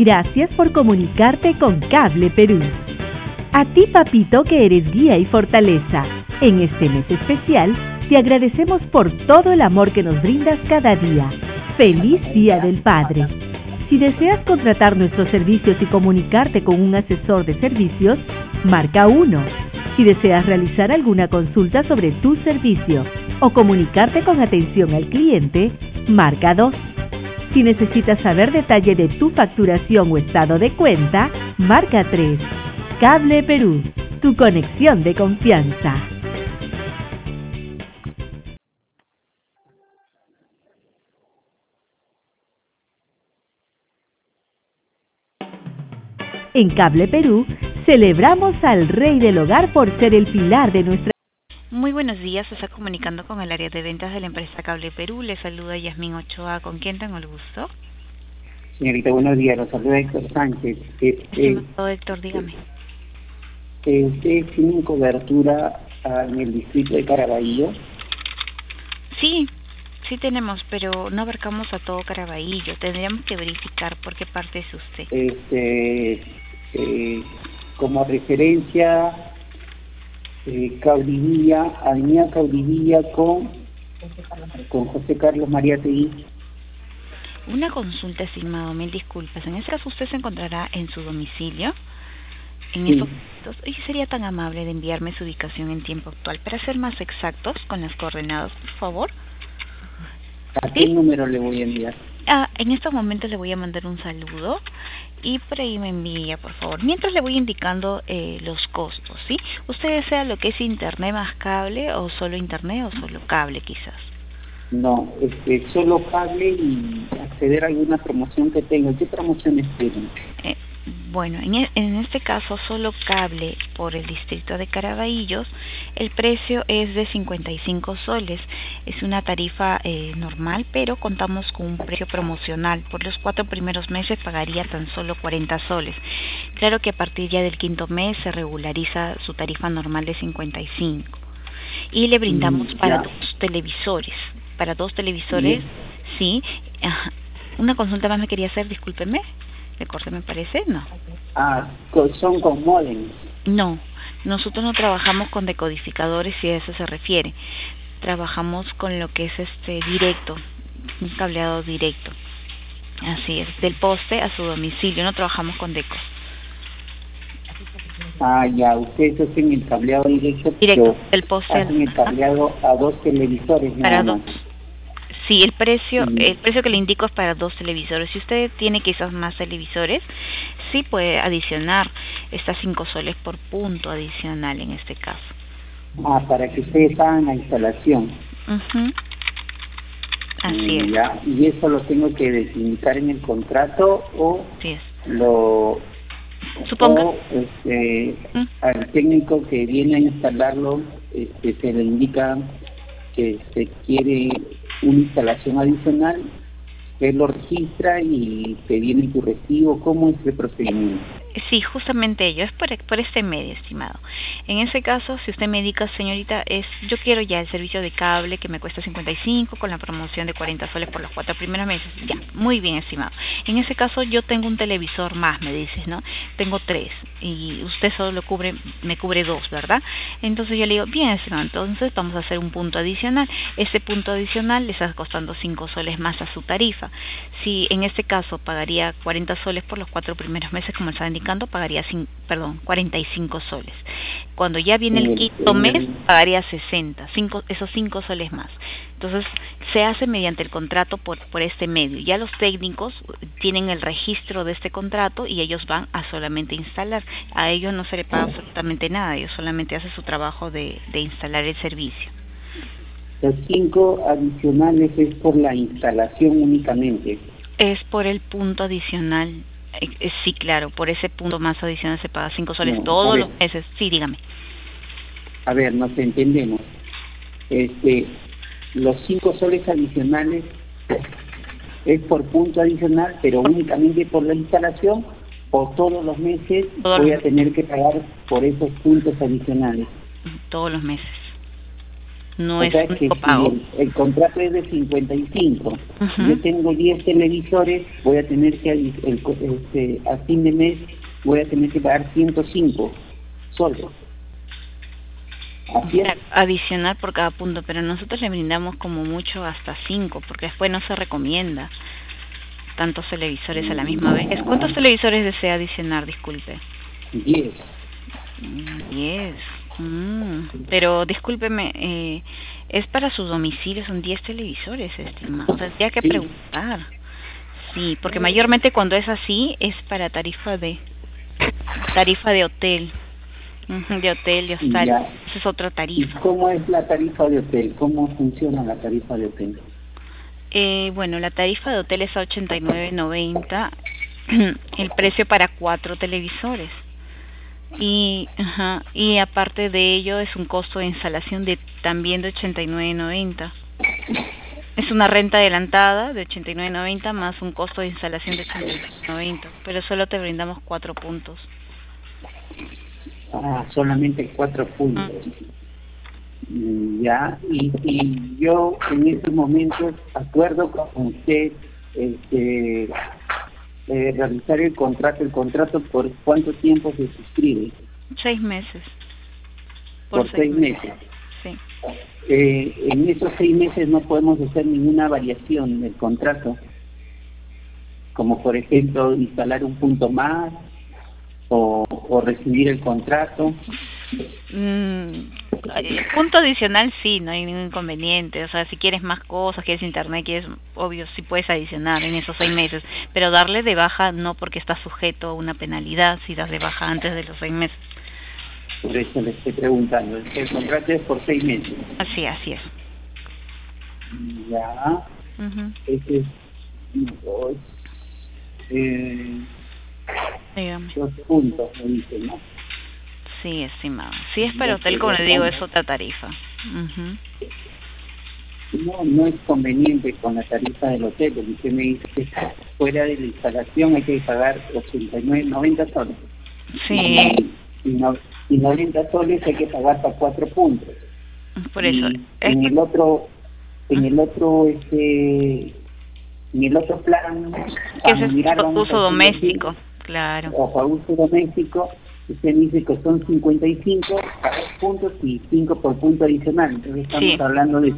Gracias por comunicarte con Cable Perú. A ti, papito, que eres guía y fortaleza. En este mes especial, te agradecemos por todo el amor que nos brindas cada día. ¡Feliz Día del Padre! Si deseas contratar nuestros servicios y comunicarte con un asesor de servicios, marca 1. Si deseas realizar alguna consulta sobre tu servicio o comunicarte con atención al cliente, marca 2. Si necesitas saber detalle de tu facturación o estado de cuenta, marca 3. Cable Perú, tu conexión de confianza. En Cable Perú, celebramos al Rey del Hogar por ser el pilar de nuestra... Muy buenos días, se está comunicando con el área de ventas de la empresa Cable Perú. Le saluda Yasmín Ochoa, ¿con quién tengo el gusto? Señorita, buenos días, los saluda Héctor Sánchez. Héctor, dígame. ¿Ustedes tienen cobertura en el distrito de Caraballo? Sí tenemos, pero no abarcamos a todo Caraballo. Tendríamos que verificar por qué parte es usted. Como referencia, Caudivilla, Avenida Caudivilla con José Carlos Mariátegui. Una consulta, estimado, mil disculpas. En ese caso usted se encontrará en su domicilio. En estos momentos, ¿y sería tan amable de enviarme su ubicación en tiempo actual para ser más exactos con las coordenadas, por favor? ¿A qué número le voy a enviar? En estos momentos le voy a mandar un saludo y por ahí me envía, por favor. Mientras le voy indicando los costos, ¿sí? ¿Usted desea lo que es internet más cable o solo internet o solo cable quizás? No, solo cable y acceder a alguna promoción que tenga. ¿Qué promociones tienen? Bueno, en este caso solo cable por el distrito de Caraballo, el precio es de 55 soles. Es una tarifa normal, pero contamos con un precio promocional. Por los 4 primeros meses pagaría tan solo 40 soles. Claro que a partir ya del 5º mes se regulariza su tarifa normal de 55. Y le brindamos para 2 televisores. Para 2 televisores, sí. Una consulta más me quería hacer, discúlpeme. ¿De corte me parece? No. ¿Son con modem? No, nosotros no trabajamos con decodificadores si a eso se refiere. Trabajamos con lo que es directo, un cableado directo. Así es, del poste a su domicilio, no trabajamos con decos. Ya, ustedes hacen el cableado directo, del poste hacen el cableado a 2 televisores. Para 2. Sí, el precio que le indico es para 2 televisores. Si usted tiene quizás más televisores, sí puede adicionar estas 5 soles por punto adicional en este caso. Para que ustedes hagan la instalación. Así es. ¿Y eso lo tengo que indicar en el contrato o sí es. Supongo al técnico que viene a instalarlo se le indica que se quiere una instalación adicional, él lo registra y te viene tu recibo? ¿Cómo es el procedimiento? Sí, justamente ello, es por este medio, estimado. En ese caso, si usted me indica, señorita, yo quiero ya el servicio de cable que me cuesta 55 con la promoción de 40 soles por los 4 primeros meses. Ya, muy bien, estimado. En ese caso, yo tengo un televisor más, me dices, ¿no? Tengo 3 y usted solo me cubre 2, ¿verdad? Entonces yo le digo, bien, estimado, entonces vamos a hacer un punto adicional. Ese punto adicional le está costando 5 soles más a su tarifa. Si en este caso pagaría 40 soles por los 4 primeros meses, como está indicando, pagaría 45 soles. Cuando ya viene el 5º mes, pagaría 60, esos 5 soles más. Entonces, se hace mediante el contrato por este medio. Ya los técnicos tienen el registro de este contrato y ellos van a solamente instalar. A ellos no se le paga absolutamente nada, ellos solamente hacen su trabajo de instalar el servicio. Los 5 adicionales es por la instalación únicamente. Es por el punto adicional. Sí, claro, por ese punto más adicional se paga 5 soles todos los meses. Sí, dígame. A ver, nos entendemos. Los 5 soles adicionales es por punto adicional, pero únicamente por la instalación, o todos los meses voy a tener que pagar por esos puntos adicionales. Todos los meses. no o es sea, un que pago. si el contrato es de 55, Ujú. yo tengo 10 televisores, voy a tener que, a fin de mes, voy a tener que pagar 105 solo. Así es. Adicional por cada punto, pero nosotros le brindamos como mucho hasta 5, porque después no se recomienda tantos televisores a la misma vez. ¿Cuántos televisores desea adicionar? Disculpe. 10. 10. Pero discúlpeme, es para su domicilio, son 10 televisores, estimado. Tendría que Sí. preguntar. Sí, porque mayormente cuando es así es para tarifa de hotel. De hotel, de hostal. Ya. Esa es otra ¿Y tarifa. cómo es la tarifa de hotel? ¿Cómo funciona la tarifa de hotel? Bueno, la tarifa de hotel es a 89.90, el precio para 4 televisores. Y aparte de ello es un costo de instalación de también de 89.90. Es una renta adelantada de 89.90 más un costo de instalación de 89.90, pero solo te brindamos 4 puntos. Solamente 4 puntos. Ya, y yo en estos momentos acuerdo con usted realizar el contrato por cuánto tiempo se suscribe. 6 meses. Por 6 meses. Sí. En esos 6 meses no podemos hacer ninguna variación del contrato, como por ejemplo instalar un punto más o rescindir el contrato. Punto adicional sí, no hay ningún inconveniente. O sea, si quieres más cosas, quieres internet, quieres, obvio, sí puedes adicionar en esos 6 meses, pero darle de baja no, porque está sujeto a una penalidad si das de baja antes de los 6 meses. Por eso le estoy preguntando. El contrato es por 6 meses. Así es. Ya. Ese es 2. Dígame. 2 puntos, me dice, ¿no? Sí, estimado. Si es para hotel, como le digo, es otra tarifa. No es conveniente con la tarifa del hotel, porque usted me dice que fuera de la instalación hay que pagar 89, 90 soles. Sí. Y 90 soles hay que pagar para 4 puntos. Por eso. En el otro plan, que es uso doméstico, claro. O para uso doméstico, usted me dice que son 55 para 2 puntos y 5 por punto adicional. Entonces estamos hablando de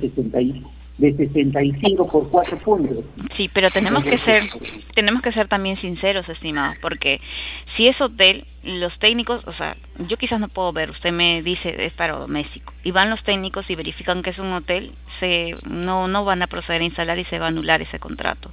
65 por 4 puntos. Sí, pero tenemos que ser también sinceros, estimados, porque si es hotel, los técnicos, o sea, yo quizás no puedo ver, usted me dice es para doméstico, y van los técnicos y verifican que es un hotel, no van a proceder a instalar y se va a anular ese contrato.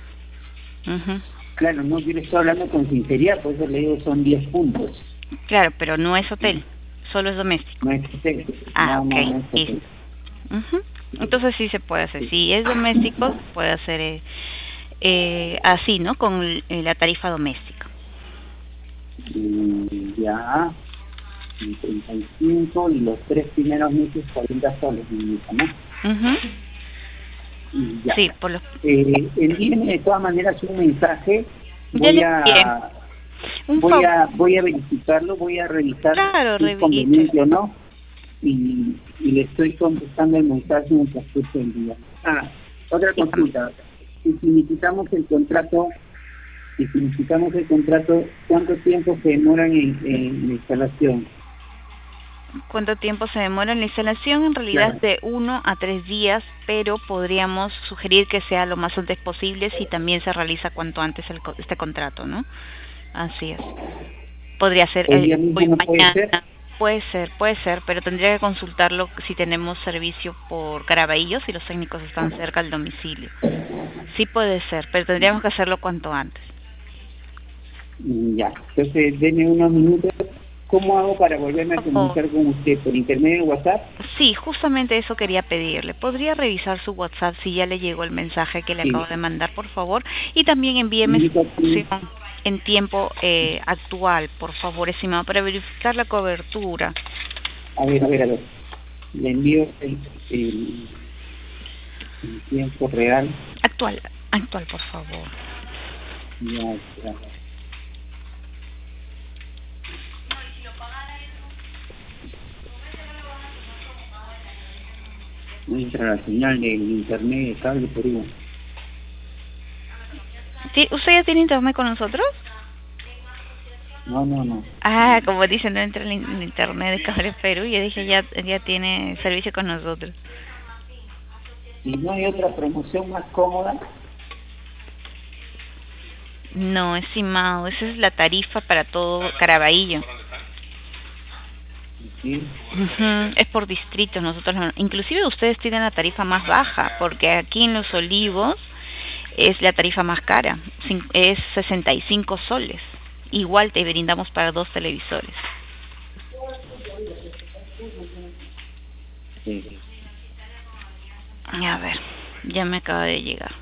Claro, no, yo le estoy hablando con sinceridad, por eso le digo son 10 puntos. Claro, pero no es hotel, solo es doméstico. No es hotel. No es hotel. Entonces sí se puede hacer. Si es doméstico, puede hacer así, ¿no? Con la tarifa doméstica. Ya. 35 y los 3 primeros meses 40 soles, ¿no? Ya. Sí, por los... envíenme de todas maneras un mensaje. Voy a verificarlo, voy a revisar si es conveniente o no. Y le estoy contestando el mensaje en el transcurso del día. Otra consulta. Si finiquitamos el contrato, ¿cuánto tiempo se demoran en la instalación? ¿Cuánto tiempo se demora en la instalación? En realidad es de 1 a 3 días, pero podríamos sugerir que sea lo más antes posible si también se realiza cuanto antes este contrato, ¿no? Así es. Podría ser hoy mañana. Puede ser, pero tendría que consultarlo si tenemos servicio por Caraballo, si los técnicos están cerca del domicilio. Sí puede ser, pero tendríamos que hacerlo cuanto antes. Ya, entonces denme unos minutos. ¿Cómo hago para volverme a comunicar con usted? ¿Por intermedio de WhatsApp? Sí, justamente eso quería pedirle. ¿Podría revisar su WhatsApp si ya le llegó el mensaje que le acabo de mandar, por favor? Y también envíeme su información en tiempo actual, por favor, estimado, para verificar la cobertura. A ver. Le envío el tiempo real. Actual, por favor. Ya. no entra la señal del internet de Cable Perú. ¿Sí? ¿Usted ya tiene internet con nosotros? No. Ah, como dicen, no entra el internet de Cable Perú. Yo dije, ya tiene servicio con nosotros. ¿Y no hay otra promoción más cómoda? No, estimado, esa es la tarifa para todo Caraballo. Sí. Es por distrito, nosotros inclusive ustedes tienen la tarifa más baja, porque aquí en Los Olivos es la tarifa más cara, es 65 soles. Igual te brindamos para 2 televisores. Sí. A ver, ya me acaba de llegar.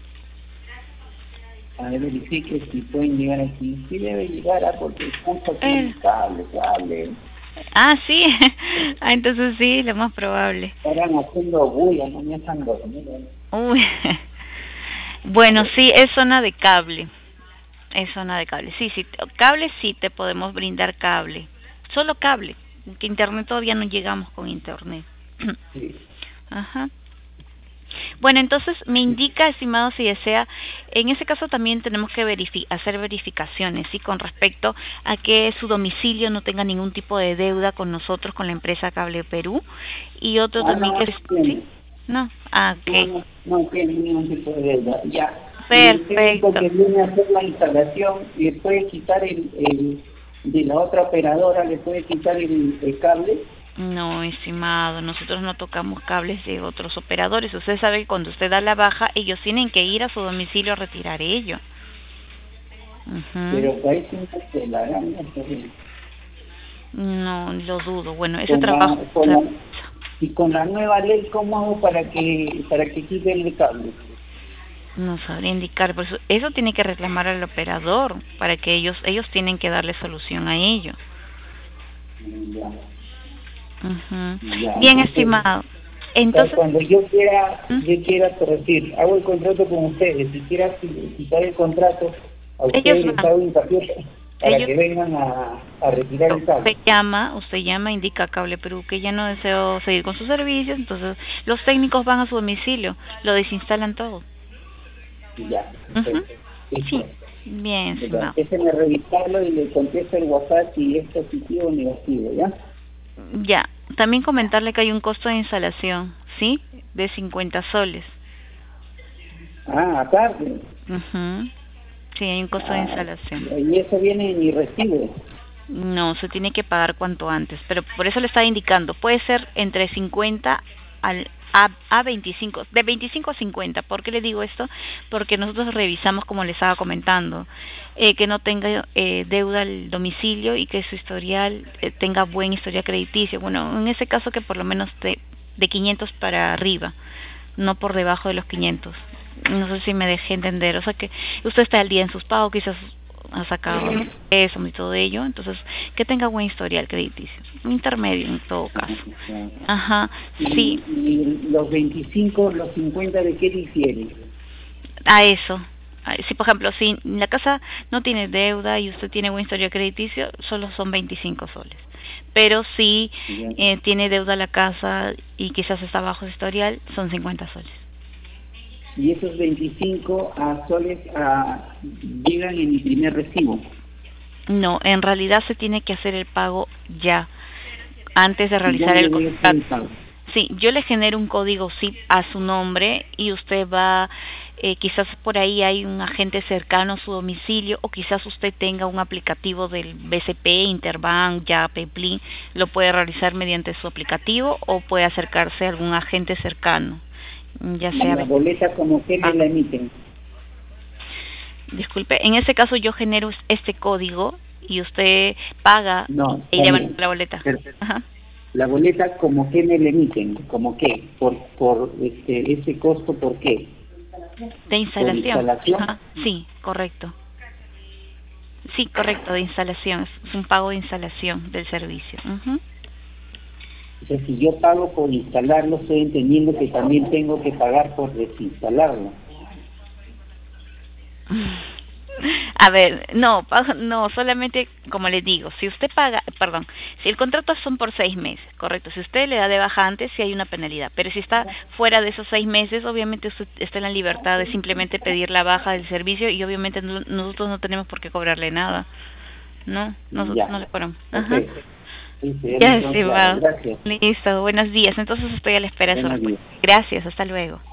A ver, verifique si pueden llegar aquí. Sí debe llegar, porque escucha aquí cable. Ah, sí. Entonces sí, lo más probable. Estarán haciendo bulla, no me están dormidos. Uy. Bueno, sí, es zona de cable. Sí, cable sí te podemos brindar cable. Solo cable. Que internet todavía no llegamos con internet. Sí. Ajá. Bueno, entonces me indica, estimado, si desea, en ese caso también tenemos que hacer verificaciones, ¿sí? Con respecto a que su domicilio no tenga ningún tipo de deuda con nosotros, con la empresa Cable Perú, y otro también que... ¿Sí? ¿No? Ah, ok. No tiene ningún tipo de deuda, ya. Perfecto. El técnico que viene a hacer la instalación le puede quitar el de la otra operadora, le puede quitar el cable. No, estimado, nosotros no tocamos cables de otros operadores. Usted sabe que cuando usted da la baja, ellos tienen que ir a su domicilio a retirar ello. Pero parece una telaraña. No, lo dudo. Bueno, ese trabajo... Y con la nueva ley, ¿cómo hago para que quite el cable? No sabría indicar, por eso tiene que reclamar al operador, para que ellos tienen que darle solución a ello. Ya. Ya. Bien, estimado. Entonces, cuando yo quiera, por decir, hago el contrato con ustedes, si quiera quitar el contrato, a ustedes les hago hincapié para que vengan a retirar el cable. Usted llama, indica a Cable Perú que ya no deseo seguir con sus servicios, entonces los técnicos van a su domicilio, lo desinstalan todo. Ya. Sí. Bien, estimado. Déjenme revisarlo y le contesto el WhatsApp si es positivo o negativo, ¿ya? Ya, también comentarle que hay un costo de instalación, ¿sí? De 50 soles. Ah, aparte. Sí, hay un costo de instalación. ¿Y eso viene en mi recibo? No, se tiene que pagar cuanto antes, pero por eso le estaba indicando, puede ser entre 50 a 25, de 25 a 50. ¿Por qué le digo esto? Porque nosotros revisamos, como les estaba comentando, que no tenga deuda al domicilio y que su historial tenga buen historial crediticio. Bueno, en ese caso que por lo menos de 500 para arriba, no por debajo de los 500. No sé si me dejé entender, o sea que usted está al día en sus pagos, quizás ha sacado eso y todo ello, entonces que tenga buen historial crediticio, un intermedio en todo caso. Ajá, sí. ¿Y los 25, los 50 de qué difieren? A eso. Si por ejemplo, si la casa no tiene deuda y usted tiene buen historial crediticio, solo son 25 soles. Pero si tiene deuda la casa y quizás está bajo su historial, son 50 soles. ¿Y esos 25 soles llegan en mi primer recibo? No, en realidad se tiene que hacer el pago ya, antes de realizar el contrato. Sí, yo le genero un código SIP a su nombre y usted va, quizás por ahí hay un agente cercano a su domicilio o quizás usted tenga un aplicativo del BCP, Interbank, Yape, Plin, lo puede realizar mediante su aplicativo o puede acercarse a algún agente cercano. Ya sea la boleta como que me la emiten. Disculpe, en ese caso yo genero este código y usted paga y lleva la boleta. Ajá. La boleta como que me la emiten, como que por ese costo, ¿por qué? De instalación. ¿Por instalación? Ajá. Sí, correcto. Sí, correcto, de instalación, es un pago de instalación del servicio. O sea, si yo pago por instalarlo, estoy entendiendo que también tengo que pagar por desinstalarlo. A ver, no, solamente como les digo, si usted paga, perdón, si el contrato son por 6 meses, correcto, si usted le da de baja antes, sí hay una penalidad, pero si está fuera de esos 6 meses, obviamente usted está en la libertad de simplemente pedir la baja del servicio y obviamente nosotros no tenemos por qué cobrarle nada, ¿no? Nosotros no le cobramos. Ajá. Ya, estimado. Listo, buenos días. Entonces estoy a la espera de su respuesta. Gracias, hasta luego.